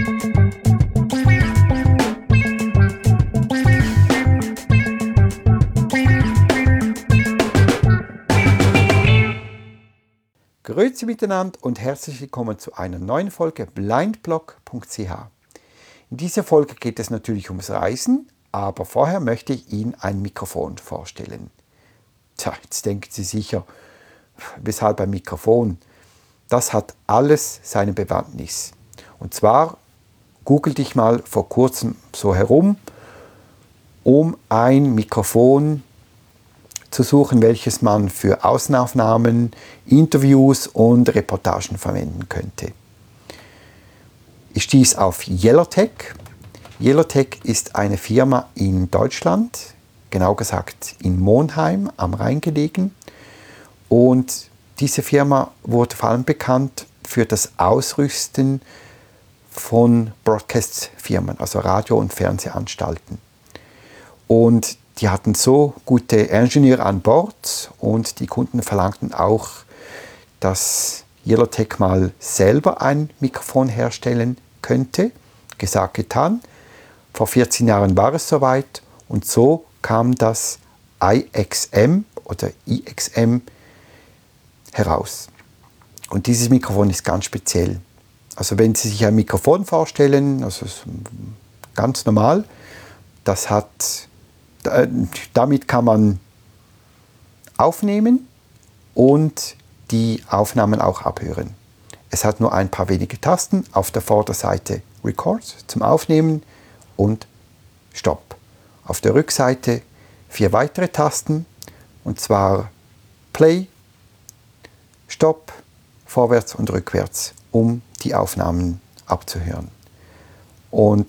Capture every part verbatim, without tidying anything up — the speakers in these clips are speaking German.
Grüezi miteinander und herzlich willkommen zu einer neuen Folge blindblog punkt c h. In dieser Folge geht es natürlich ums Reisen, aber vorher möchte ich Ihnen ein Mikrofon vorstellen. Tja, jetzt denken Sie sicher, weshalb ein Mikrofon? Das hat alles seine Bewandtnis. Und zwar googelte ich mal vor kurzem so herum, um ein Mikrofon zu suchen, welches man für Außenaufnahmen, Interviews und Reportagen verwenden könnte. Ich stieß auf Yellowtech. Yellowtech ist eine Firma in Deutschland, genau gesagt in Monheim am Rhein gelegen. Und diese Firma wurde vor allem bekannt für das Ausrüsten von Broadcast-Firmen, also Radio- und Fernsehanstalten. Und die hatten so gute Ingenieure an Bord und die Kunden verlangten auch, dass Yellowtech mal selber ein Mikrofon herstellen könnte. Gesagt, getan. Vor vierzehn Jahren war es soweit und so kam das I X M oder I X M heraus. Und dieses Mikrofon ist ganz speziell. Also wenn Sie sich ein Mikrofon vorstellen, also ganz normal, das hat damit kann man aufnehmen und die Aufnahmen auch abhören. Es hat nur ein paar wenige Tasten. Auf der Vorderseite Record zum Aufnehmen und Stop. Auf der Rückseite vier weitere Tasten, und zwar Play, Stop, vorwärts und rückwärts, um die Aufnahmen abzuhören. Und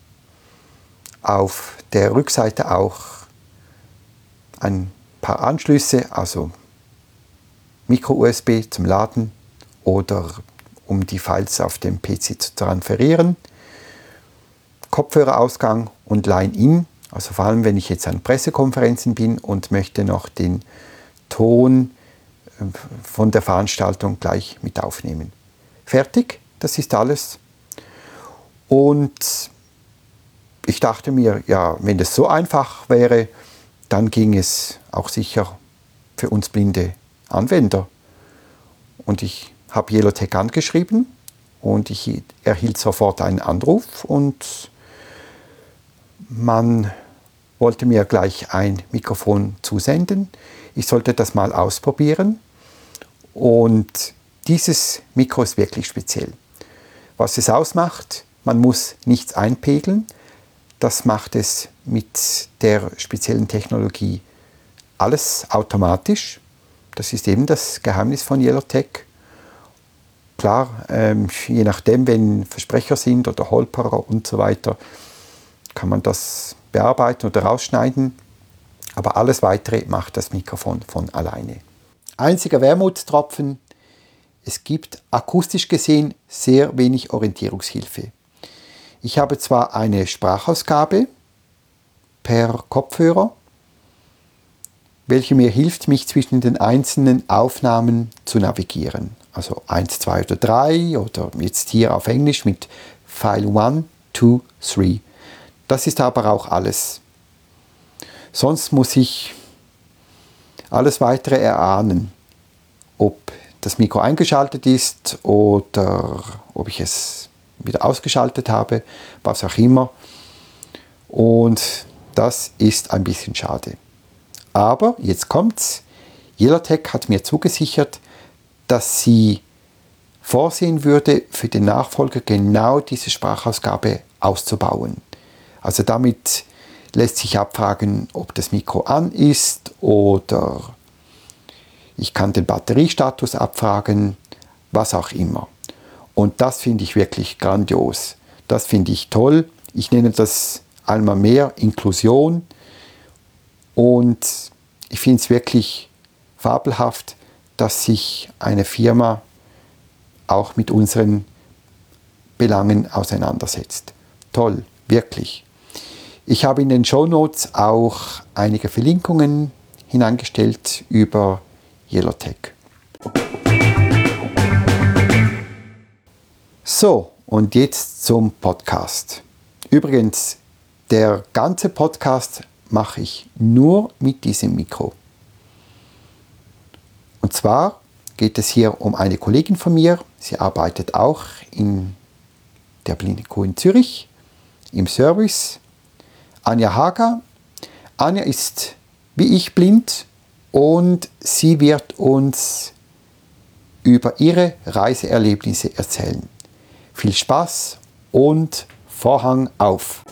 auf der Rückseite auch ein paar Anschlüsse, also Micro-U S B zum Laden oder um die Files auf dem P C zu transferieren, Kopfhörerausgang und Line-In, also vor allem wenn ich jetzt an Pressekonferenzen bin und möchte noch den Ton von der Veranstaltung gleich mit aufnehmen. Fertig, das ist alles. Und ich dachte mir, ja, wenn das so einfach wäre, dann ging es auch sicher für uns blinde Anwender. Und ich habe Yellowtech angeschrieben und ich erhielt sofort einen Anruf und man wollte mir gleich ein Mikrofon zusenden. Ich sollte das mal ausprobieren und dieses Mikro ist wirklich speziell. Was es ausmacht, man muss nichts einpegeln. Das macht es mit der speziellen Technologie alles automatisch. Das ist eben das Geheimnis von Yellowtech. Klar, ähm, je nachdem, wenn Versprecher sind oder Holperer und so weiter, kann man das bearbeiten oder rausschneiden. Aber alles Weitere macht das Mikrofon von alleine. Einziger Wermutstropfen: Es gibt akustisch gesehen sehr wenig Orientierungshilfe. Ich habe zwar eine Sprachausgabe per Kopfhörer, welche mir hilft, mich zwischen den einzelnen Aufnahmen zu navigieren. Also eins, zwei oder drei oder jetzt hier auf Englisch mit File eins, zwei, drei. Das ist aber auch alles. Sonst muss ich alles weitere erahnen, ob das Mikro eingeschaltet ist oder ob ich es wieder ausgeschaltet habe, was auch immer. Und das ist ein bisschen schade. Aber jetzt kommt's. Yellowtech hat mir zugesichert, dass sie vorsehen würde, für den Nachfolger genau diese Sprachausgabe auszubauen. Also damit lässt sich abfragen, ob das Mikro an ist oder ich kann den Batteriestatus abfragen, was auch immer. Und das finde ich wirklich grandios. Das finde ich toll. Ich nenne das einmal mehr Inklusion. Und ich finde es wirklich fabelhaft, dass sich eine Firma auch mit unseren Belangen auseinandersetzt. Toll, wirklich. Ich habe in den Shownotes auch einige Verlinkungen hineingestellt über Yellowtech. So, Und jetzt zum Podcast. Übrigens, der ganze Podcast mache ich nur mit diesem Mikro. Und zwar geht es hier um eine Kollegin von mir. Sie arbeitet auch in der Blinde Kuh in Zürich im Service. Anja Hager. Anja ist wie ich blind und sie wird uns über ihre Reiseerlebnisse erzählen. Viel Spaß und Vorhang auf!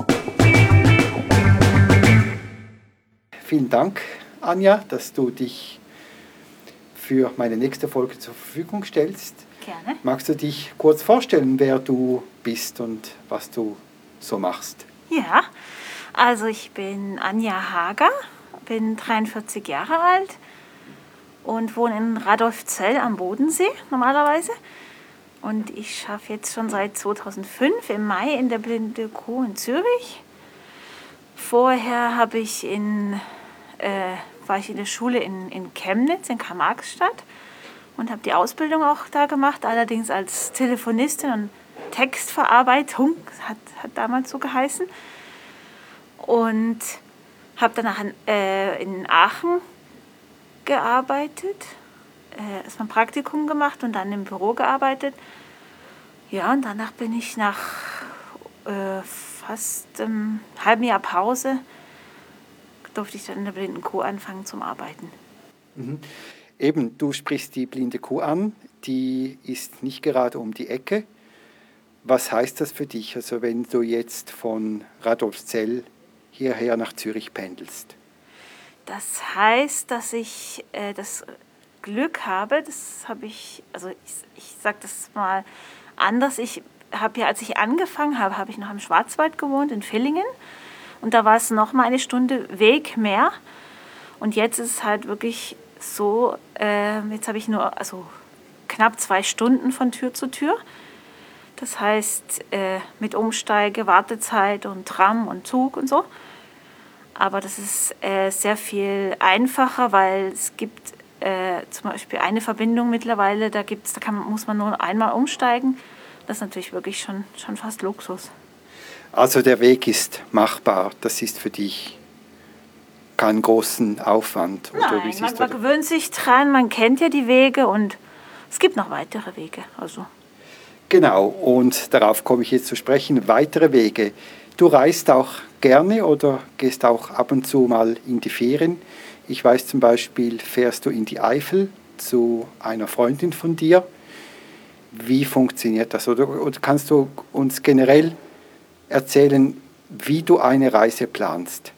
Vielen Dank, Anja, dass du dich für meine nächste Folge zur Verfügung stellst. Gerne. Magst du dich kurz vorstellen, wer du bist und was du so machst? Ja, also ich bin Anja Hager, bin dreiundvierzig Jahre alt und wohne in Radolfzell am Bodensee normalerweise. Und ich schaffe jetzt schon seit zweitausendfünf im Mai in der Blinde Kuh in Zürich. Vorher habe ich in, äh, war ich in der Schule in, in Chemnitz, in Karl-Marx-Stadt und habe die Ausbildung auch da gemacht, allerdings als Telefonistin und Textverarbeitung, hat, hat damals so geheißen. Und habe danach in, äh, in Aachen gearbeitet, äh, erstmal ein Praktikum gemacht und dann im Büro gearbeitet. Ja, und danach bin ich nach äh, fast einem halben Jahr Pause, durfte ich dann in der Blinden Kuh anfangen zum Arbeiten. Mhm. Eben, du sprichst die Blinde Kuh an, die ist nicht gerade um die Ecke. Was heißt das für dich, also wenn du jetzt von Radolfzell hierher nach Zürich pendelst? Das heißt, dass ich äh, das Glück habe, das habe ich, also ich, ich sage das mal anders, ich habe ja, als ich angefangen habe, habe ich noch im Schwarzwald gewohnt, in Villingen, und da war es noch mal eine Stunde Weg mehr, und jetzt ist es halt wirklich so, äh, jetzt habe ich nur also knapp zwei Stunden von Tür zu Tür. Das heißt, äh, mit Umsteige, Wartezeit und Tram und Zug und so. Aber das ist äh, sehr viel einfacher, weil es gibt äh, zum Beispiel eine Verbindung mittlerweile, da, gibt's, da kann, muss man nur einmal umsteigen. Das ist natürlich wirklich schon, schon fast Luxus. Also der Weg ist machbar, das ist für dich keinen großen Aufwand? Nein, oder wie man, man man gewöhnt sich dran, man kennt ja die Wege und es gibt noch weitere Wege. Also. Genau, und darauf komme ich jetzt zu sprechen, weitere Wege. Du reist auch gerne oder gehst auch ab und zu mal in die Ferien. Ich weiß zum Beispiel, fährst du in die Eifel zu einer Freundin von dir. Wie funktioniert das? Oder, oder kannst du uns generell erzählen, wie du eine Reise planst?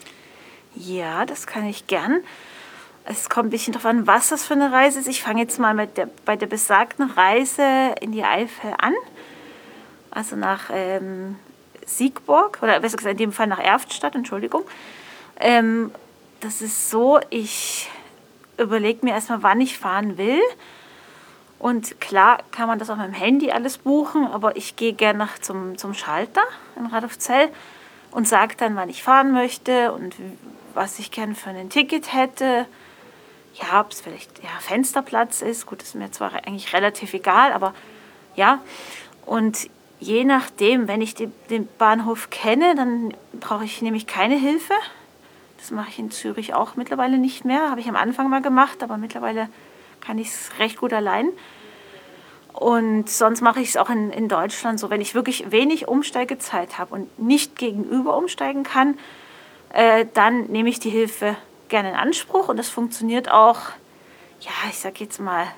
Ja, das kann ich gern. Es kommt ein bisschen darauf an, was das für eine Reise ist. Ich fange jetzt mal mit der, bei der besagten Reise in die Eifel an. Also nach ähm, Siegburg, oder besser gesagt in dem Fall nach Erftstadt, Entschuldigung. Ähm, das ist so, ich überlege mir erstmal, wann ich fahren will. Und klar kann man das auch mit dem Handy alles buchen, aber ich gehe gerne zum, zum Schalter in Radolfzell und sage dann, wann ich fahren möchte und was ich gerne für ein Ticket hätte. Ja, ob es vielleicht ja, Fensterplatz ist. Gut, das ist mir zwar eigentlich relativ egal, aber ja. Und je nachdem, wenn ich die, den Bahnhof kenne, dann brauche ich nämlich keine Hilfe. Das mache ich in Zürich auch mittlerweile nicht mehr. Habe ich am Anfang mal gemacht, aber mittlerweile kann ich es recht gut allein. Und sonst mache ich es auch in, in Deutschland so, wenn ich wirklich wenig Umsteigezeit habe und nicht gegenüber umsteigen kann, äh, dann nehme ich die Hilfe gerne in Anspruch. Und das funktioniert auch, ja, ich sage jetzt mal,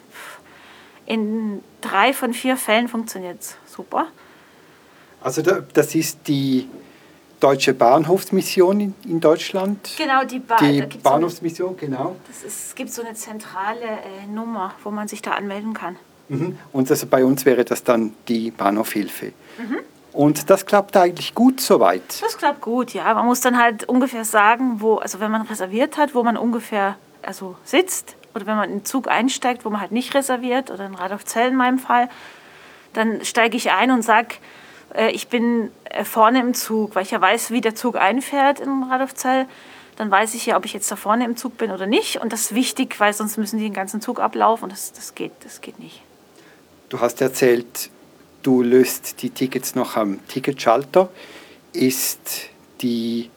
in drei von vier Fällen funktioniert es super. Also das ist die Deutsche Bahnhofsmission in, in Deutschland? Genau, die, ba die Bahnhofsmission, so eine, genau. Das ist, es gibt so eine zentrale äh, Nummer, wo man sich da anmelden kann. Mhm. Und also bei uns wäre das dann die Bahnhofhilfe. Mhm. Und das klappt eigentlich gut soweit? Das klappt gut, ja. Man muss dann halt ungefähr sagen, wo, also wenn man reserviert hat, wo man ungefähr also sitzt. Oder wenn man in den Zug einsteigt, wo man halt nicht reserviert, oder in Radolfzell in meinem Fall, dann steige ich ein und sage, äh, ich bin äh, vorne im Zug, weil ich ja weiß, wie der Zug einfährt in Radolfzell. Dann weiß ich ja, ob ich jetzt da vorne im Zug bin oder nicht. Und das ist wichtig, weil sonst müssen die den ganzen Zug ablaufen und das, das, geht, das geht nicht. Du hast erzählt, du löst die Tickets noch am Ticketschalter. Ist die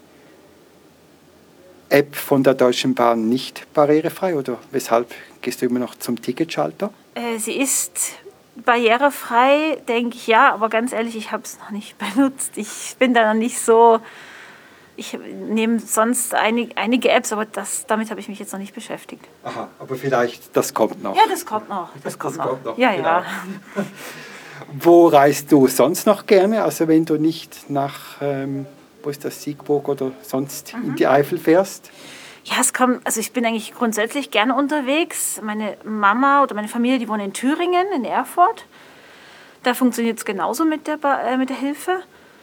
App von der Deutschen Bahn nicht barrierefrei oder weshalb gehst du immer noch zum Ticketschalter? Äh, sie ist barrierefrei, denke ich, ja, aber ganz ehrlich, ich habe es noch nicht benutzt. Ich bin da noch nicht so... Ich nehme sonst einig, einige Apps, aber das, damit habe ich mich jetzt noch nicht beschäftigt. Aha, aber vielleicht, das kommt noch. Ja, das kommt noch. Das, kommt, das noch. kommt noch. Ja, genau. Ja. Wo reist du sonst noch gerne? Also wenn du nicht nach, ähm, wo ist das, Siegburg oder sonst mhm. in die Eifel fährst? Ja, es kommt, also ich bin eigentlich grundsätzlich gerne unterwegs. Meine Mama oder meine Familie, die wohnen in Thüringen, in Erfurt. Da funktioniert es genauso mit der, äh, mit der Hilfe.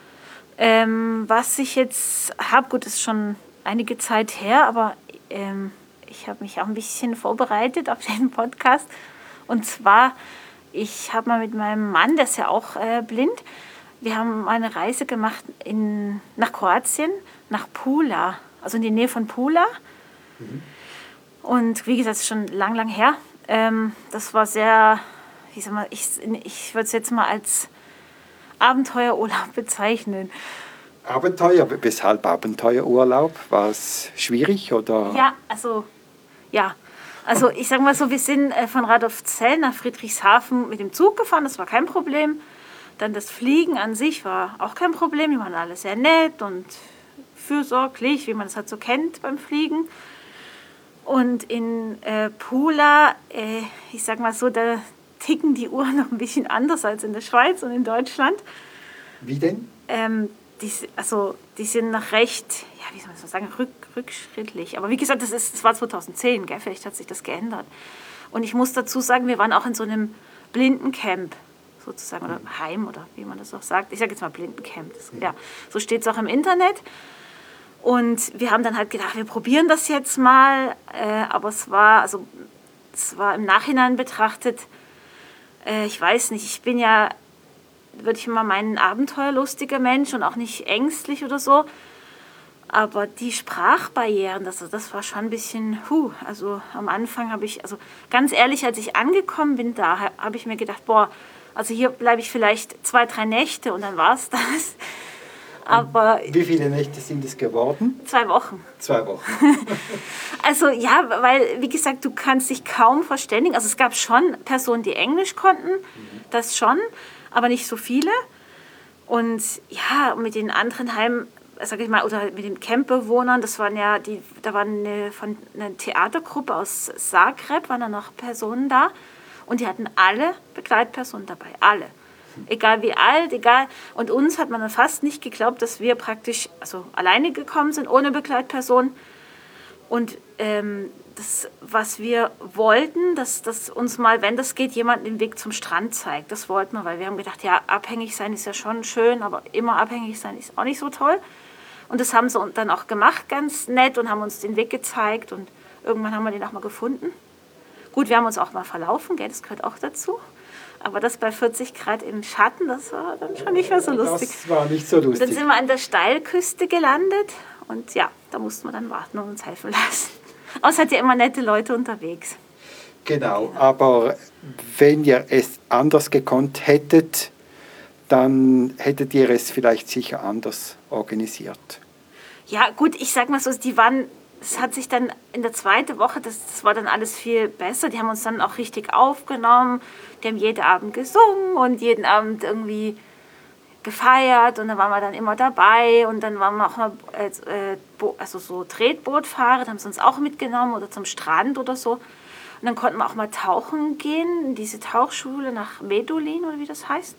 Ähm, was ich jetzt habe, gut, ist schon einige Zeit her, aber ähm, ich habe mich auch ein bisschen vorbereitet auf den Podcast. Und zwar, ich habe mal mit meinem Mann, der ist ja auch äh, blind, wir haben eine Reise gemacht in, nach Kroatien, nach Pula, also in die Nähe von Pula. Mhm. Und wie gesagt, schon lang, lang her. Ähm, das war sehr, ich sag mal, ich, ich würde es jetzt mal als Abenteuerurlaub bezeichnen. Abenteuer? Weshalb Abenteuerurlaub? War es schwierig oder? Ja, also ja. Also ich sage mal so, wir sind von Radolfzell nach Friedrichshafen mit dem Zug gefahren, das war kein Problem. Dann das Fliegen an sich war auch kein Problem. Die waren alle sehr nett und fürsorglich, wie man das halt so kennt beim Fliegen. Und in äh, Pula, äh, ich sag mal so, da ticken die Uhren noch ein bisschen anders als in der Schweiz und in Deutschland. Wie denn? Ähm, die, also, die sind noch recht, ja, wie soll man das sagen, rück, rückschrittlich. Aber wie gesagt, das, ist, das war zweitausendzehn, gell? Vielleicht hat sich das geändert. Und ich muss dazu sagen, wir waren auch in so einem Blindencamp sozusagen, oder Heim, oder wie man das auch sagt. Ich sage jetzt mal Blindencamp. Das, ja, so steht es auch im Internet. Und wir haben dann halt gedacht, wir probieren das jetzt mal. Äh, aber es war, also, es war im Nachhinein betrachtet, ich weiß nicht, ich bin ja, würde ich mal meinen, abenteuerlustiger Mensch und auch nicht ängstlich oder so. Aber die Sprachbarrieren, das, das war schon ein bisschen, huh, also am Anfang habe ich, also ganz ehrlich, als ich angekommen bin da, habe ich mir gedacht, boah, also hier bleibe ich vielleicht zwei, drei Nächte und dann war es das. Aber wie viele Nächte sind es geworden? Zwei Wochen. Zwei Wochen. Also ja, weil, wie gesagt, du kannst dich kaum verständigen. Also es gab schon Personen, die Englisch konnten, mhm. das schon, aber nicht so viele. Und ja, mit den anderen Heim, sag ich mal, oder mit den Campbewohnern, das waren ja, die, da war eine, von, eine Theatergruppe aus Zagreb, waren da noch Personen da. Und die hatten alle Begleitpersonen dabei, alle. Egal wie alt, egal. Und uns hat man dann fast nicht geglaubt, dass wir praktisch also alleine gekommen sind, ohne Begleitperson. Und ähm, das, was wir wollten, dass, dass uns mal, wenn das geht, jemand den Weg zum Strand zeigt. Das wollten wir, weil wir haben gedacht, ja, abhängig sein ist ja schon schön, aber immer abhängig sein ist auch nicht so toll. Und das haben sie dann auch gemacht, ganz nett, und haben uns den Weg gezeigt. Und irgendwann haben wir den auch mal gefunden. Gut, wir haben uns auch mal verlaufen, gell, das gehört auch dazu. Aber das bei vierzig Grad im Schatten, das war dann schon nicht mehr so lustig. Das war nicht so lustig. Dann sind wir an der Steilküste gelandet und ja, da mussten wir dann warten und uns helfen lassen. Außer hat ja immer nette Leute unterwegs. Genau, genau, aber wenn ihr es anders gekonnt hättet, dann hättet ihr es vielleicht sicher anders organisiert. Ja gut, ich sag mal so, die waren... Es hat sich dann in der zweiten Woche, das, das war dann alles viel besser. Die haben uns dann auch richtig aufgenommen. Die haben jeden Abend gesungen und jeden Abend irgendwie gefeiert. Und dann waren wir dann immer dabei. Und dann waren wir auch mal äh, also so Tretbootfahrer, da haben sie uns auch mitgenommen oder zum Strand oder so. Und dann konnten wir auch mal tauchen gehen, in diese Tauchschule nach Medulin oder wie das heißt.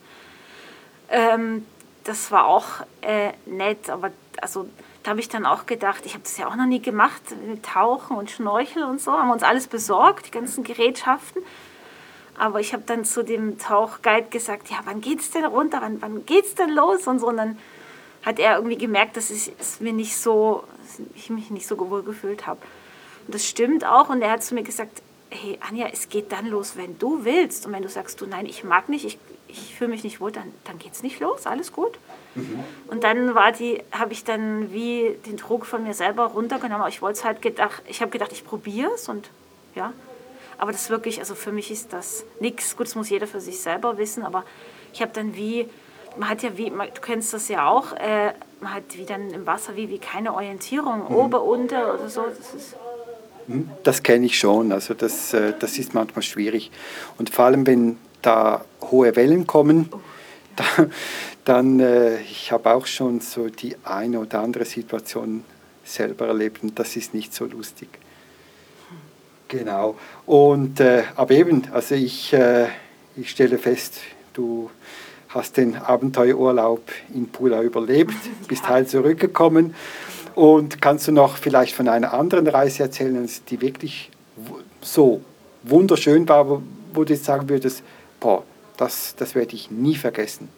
Ähm, das war auch äh, nett, aber also... Da habe ich dann auch gedacht, ich habe das ja auch noch nie gemacht, mit Tauchen und Schnorcheln und so, haben wir uns alles besorgt, die ganzen Gerätschaften. Aber ich habe dann zu dem Tauchguide gesagt, ja, wann geht's denn runter, wann, wann geht's denn los und so. Und dann hat er irgendwie gemerkt, dass ich, es mir nicht so, ich mich nicht so wohl gefühlt habe. Und das stimmt auch. Und er hat zu mir gesagt, hey Anja, es geht dann los, wenn du willst. Und wenn du sagst, du nein, ich mag nicht, ich, ich fühle mich nicht wohl, dann, dann geht's nicht los, alles gut. Mhm. Und dann war die, habe ich dann wie den Druck von mir selber runtergenommen. Aber ich wollte halt gedacht, ich habe gedacht, ich probiere es und ja. Aber das wirklich, also für mich ist das nichts. Gut, das muss jeder für sich selber wissen, aber ich habe dann wie, man hat ja wie, du kennst das ja auch, äh, man hat wie dann im Wasser wie, wie keine Orientierung, mhm. ober, unter oder so. Das ist Das kenne ich schon, also das, äh, das ist manchmal schwierig. Und vor allem, wenn da hohe Wellen kommen, oh, ja. da, dann, äh, ich habe auch schon so die eine oder andere Situation selber erlebt und das ist nicht so lustig. Hm. Genau. Und, äh, aber eben, also ich, äh, ich stelle fest, du hast den Abenteuerurlaub in Pula überlebt, ja. bist heil zurückgekommen. Und kannst du noch vielleicht von einer anderen Reise erzählen, die wirklich so wunderschön war, wo, wo du jetzt sagen würdest, boah, das, das werde ich nie vergessen?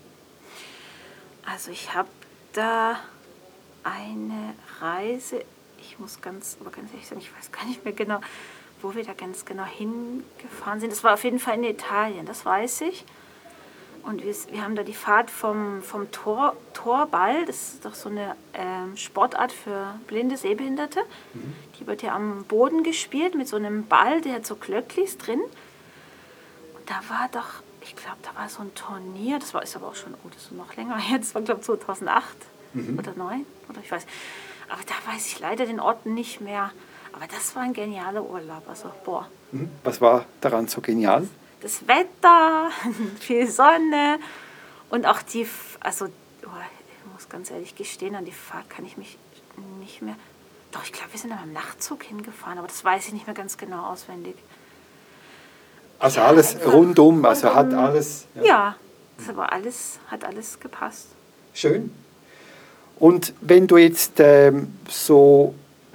Also ich habe da eine Reise, ich muss ganz, aber ganz ehrlich sagen, ich weiß gar nicht mehr genau, wo wir da ganz genau hingefahren sind. Das war auf jeden Fall in Italien, das weiß ich. Und wir, wir haben da die Fahrt vom, vom Tor, Torball, das ist doch so eine ähm, Sportart für blinde Sehbehinderte. Mhm. Die wird ja am Boden gespielt mit so einem Ball, der hat so Glöcklis drin. Und da war doch, ich glaube, da war so ein Turnier, das war ist aber auch schon, oh, das ist noch länger her, das war, glaube ich, zweitausendacht mhm. oder neun, oder ich weiß. Aber da weiß ich leider den Ort nicht mehr. Aber das war ein genialer Urlaub, also boah. Mhm. Was war daran so genial? Das Wetter, viel Sonne und auch die, also oh, ich muss ganz ehrlich gestehen, an die Fahrt kann ich mich nicht mehr, doch ich glaube, wir sind dann am Nachtzug hingefahren, aber das weiß ich nicht mehr ganz genau auswendig. Also ja, alles also, rundum, also rundum, hat alles... Ja, ja, das aber alles, hat alles gepasst. Schön. Und wenn du jetzt ähm, so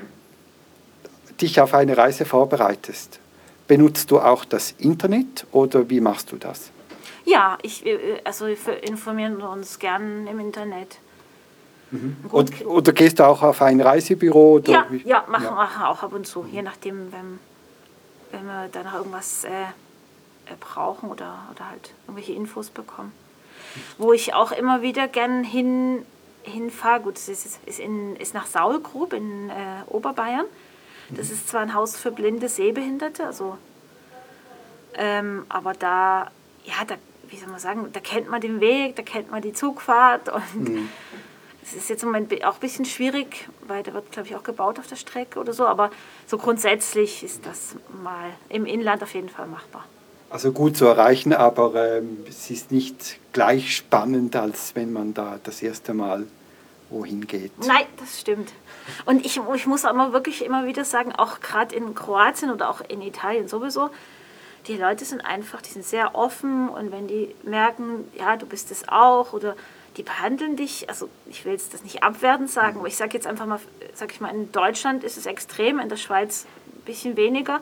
dich auf eine Reise vorbereitest, benutzt du auch das Internet oder wie machst du das? Ja, ich, also wir informieren uns gern im Internet. Mhm. Und, oder gehst du auch auf ein Reisebüro? Oder ja, wie? ja, machen wir ja. auch ab und zu, je nachdem, wenn, wenn wir dann noch irgendwas äh, brauchen oder, oder halt irgendwelche Infos bekommen. Wo ich auch immer wieder gern hin, hinfahre, gut, es ist, ist, in, ist nach Saulgrub in äh, Oberbayern. Das ist zwar ein Haus für blinde Sehbehinderte, also, ähm, aber da, ja, da, wie soll man sagen, da kennt man den Weg, da kennt man die Zugfahrt und mhm. es ist jetzt im Moment auch ein bisschen schwierig, weil da wird, glaube ich, auch gebaut auf der Strecke oder so, aber so grundsätzlich ist das mal im Inland auf jeden Fall machbar. Also gut zu erreichen, aber ähm, es ist nicht gleich spannend, als wenn man da das erste Mal wohin geht. Nein, das stimmt. Und ich, ich muss aber wirklich immer wieder sagen, auch gerade in Kroatien oder auch in Italien sowieso, die Leute sind einfach, die sind sehr offen und wenn die merken, ja, du bist es auch oder die behandeln dich, also ich will jetzt das nicht abwertend sagen, mhm. aber ich sage jetzt einfach mal, sag ich mal, in Deutschland ist es extrem, in der Schweiz ein bisschen weniger.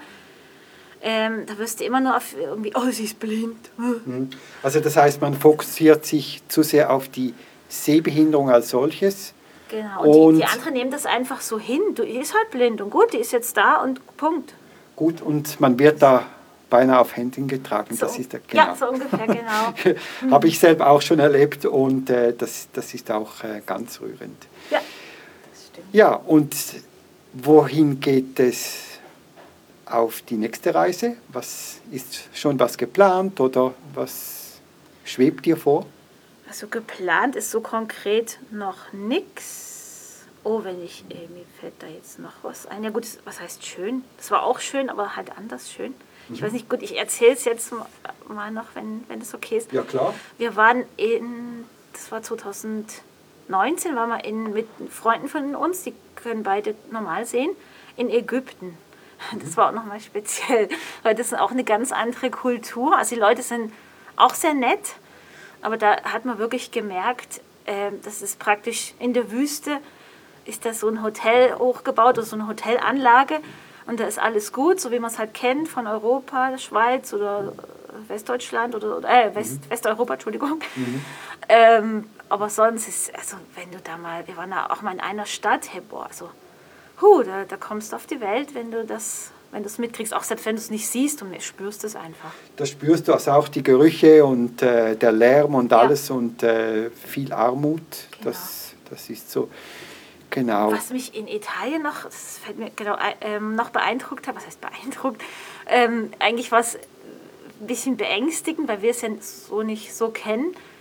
Ähm, da wirst du immer nur auf irgendwie, oh, sie ist blind. Also das heißt, man fokussiert sich zu sehr auf die Sehbehinderung als solches. Genau, und, und die, die anderen nehmen das einfach so hin. Du, die ist halt blind und gut, die ist jetzt da und Punkt. Gut, und man wird da beinahe auf Händen getragen. So, das ist der, genau. Ja, so ungefähr, genau. mhm. Habe ich selber auch schon erlebt und äh, das, das ist auch äh, ganz rührend. Ja, das stimmt. Ja, und wohin geht es auf die nächste Reise? Was ist schon was geplant oder was schwebt dir vor? Also geplant ist so konkret noch nichts. Oh, wenn ich, äh, mir fällt da jetzt noch was ein. Ja gut, was heißt schön? Das war auch schön, aber halt anders schön. Mhm. Ich weiß nicht, gut, ich erzähle es jetzt mal noch, wenn, wenn das okay ist. Ja, klar. Wir waren in, das war zweitausendneunzehn, waren wir in, mit Freunden von uns, die können beide normal sehen, in Ägypten. Das war auch nochmal speziell, weil das ist auch eine ganz andere Kultur. Also die Leute sind auch sehr nett. Aber da hat man wirklich gemerkt, äh, das ist praktisch in der Wüste, ist da so ein Hotel hochgebaut oder so eine Hotelanlage und da ist alles gut, so wie man es halt kennt von Europa, der Schweiz oder Westdeutschland oder äh, West, mhm. Westeuropa, Entschuldigung. Mhm. Ähm, aber sonst ist, also wenn du da mal, wir waren da auch mal in einer Stadt, hey, boah, also, hu, da, da kommst du auf die Welt, wenn du das... wenn du es mitkriegst, auch selbst wenn du es nicht siehst und spürst es einfach. Da spürst du also auch die Gerüche und äh, der Lärm und alles ja. und äh, viel Armut. Genau. Das, das ist so, genau. Was mich in Italien noch, das fällt mir genau, ähm, noch beeindruckt hat, was heißt beeindruckt, ähm, eigentlich war es ein bisschen beängstigend, weil wir es ja so nicht so kennen.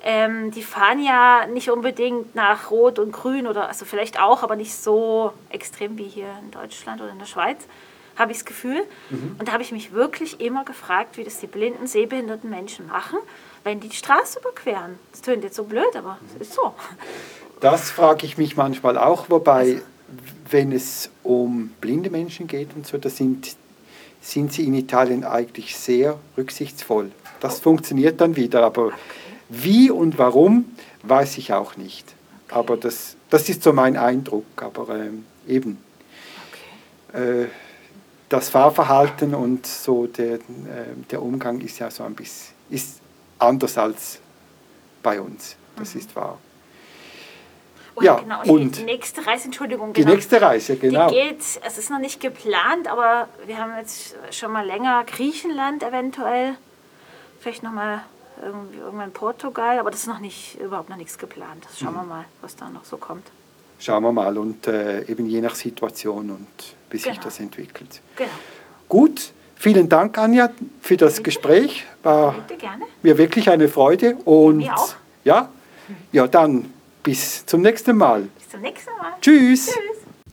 ähm, die fahren ja nicht unbedingt nach Rot und Grün oder also vielleicht auch, aber nicht so extrem wie hier in Deutschland oder in der Schweiz, habe ich das Gefühl. Mhm. Und da habe ich mich wirklich immer gefragt, wie das die blinden, sehbehinderten Menschen machen, wenn die die Straße überqueren. Das tönt jetzt so blöd, aber es ist so. Das frage ich mich manchmal auch, wobei, also, wenn es um blinde Menschen geht und so, da sind, sind sie in Italien eigentlich sehr rücksichtsvoll. Das oh. funktioniert dann wieder, aber okay. Wie und warum, weiß ich auch nicht. Okay. Aber das, das ist so mein Eindruck. Aber ähm, eben, okay. äh, das Fahrverhalten und so der, äh, der Umgang ist ja so ein bisschen ist anders als bei uns. Das mhm. ist wahr. Oh, ja, genau. Und die nächste Reise, Entschuldigung. Die genau. nächste Reise, genau. Die geht, es ist noch nicht geplant, aber wir haben jetzt schon mal länger Griechenland eventuell. Vielleicht nochmal irgendwie irgendwann Portugal, aber das ist noch nicht, überhaupt noch nichts geplant. Das schauen mhm. wir mal, was da noch so kommt. Schauen wir mal und äh, eben je nach Situation und wie sich genau. das entwickelt. Genau. Gut, vielen Dank, Anja, für das Bitte? Gespräch. War Bitte, gerne. Mir wirklich eine Freude. Und mir auch. Ja, ja, dann bis zum nächsten Mal. Bis zum nächsten Mal. Tschüss. Tschüss.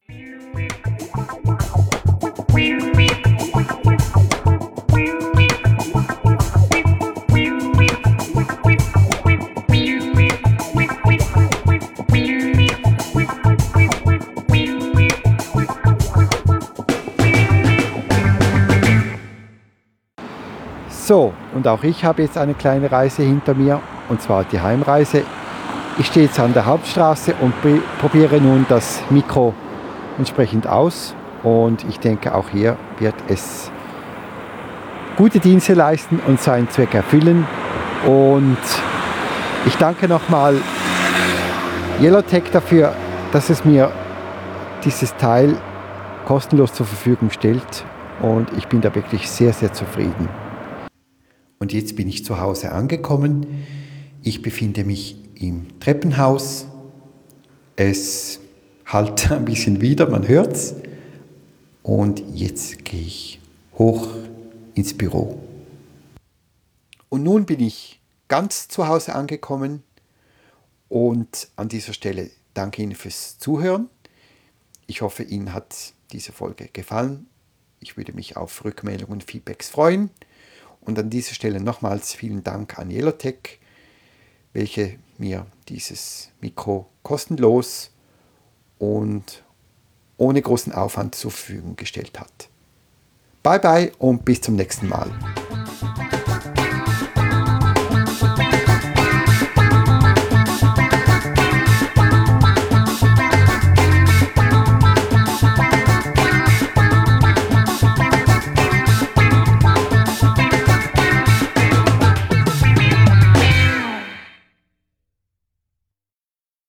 So, und auch ich habe jetzt eine kleine Reise hinter mir, und zwar die Heimreise. Ich stehe jetzt an der Hauptstraße und probiere nun das Mikro entsprechend aus. Und ich denke, auch hier wird es gute Dienste leisten und seinen Zweck erfüllen. Und ich danke nochmal Yellowtech dafür, dass es mir dieses Teil kostenlos zur Verfügung stellt. Und ich bin da wirklich sehr, sehr zufrieden. Und jetzt bin ich zu Hause angekommen. Ich befinde mich im Treppenhaus. Es hallt ein bisschen wieder, man hört's. Und jetzt gehe ich hoch ins Büro. Und nun bin ich ganz zu Hause angekommen. Und an dieser Stelle danke Ihnen fürs Zuhören. Ich hoffe, Ihnen hat diese Folge gefallen. Ich würde mich auf Rückmeldungen und Feedbacks freuen. Und an dieser Stelle nochmals vielen Dank an Yellowtech, welche mir dieses Mikro kostenlos und ohne großen Aufwand zur Verfügung gestellt hat. Bye bye und bis zum nächsten Mal.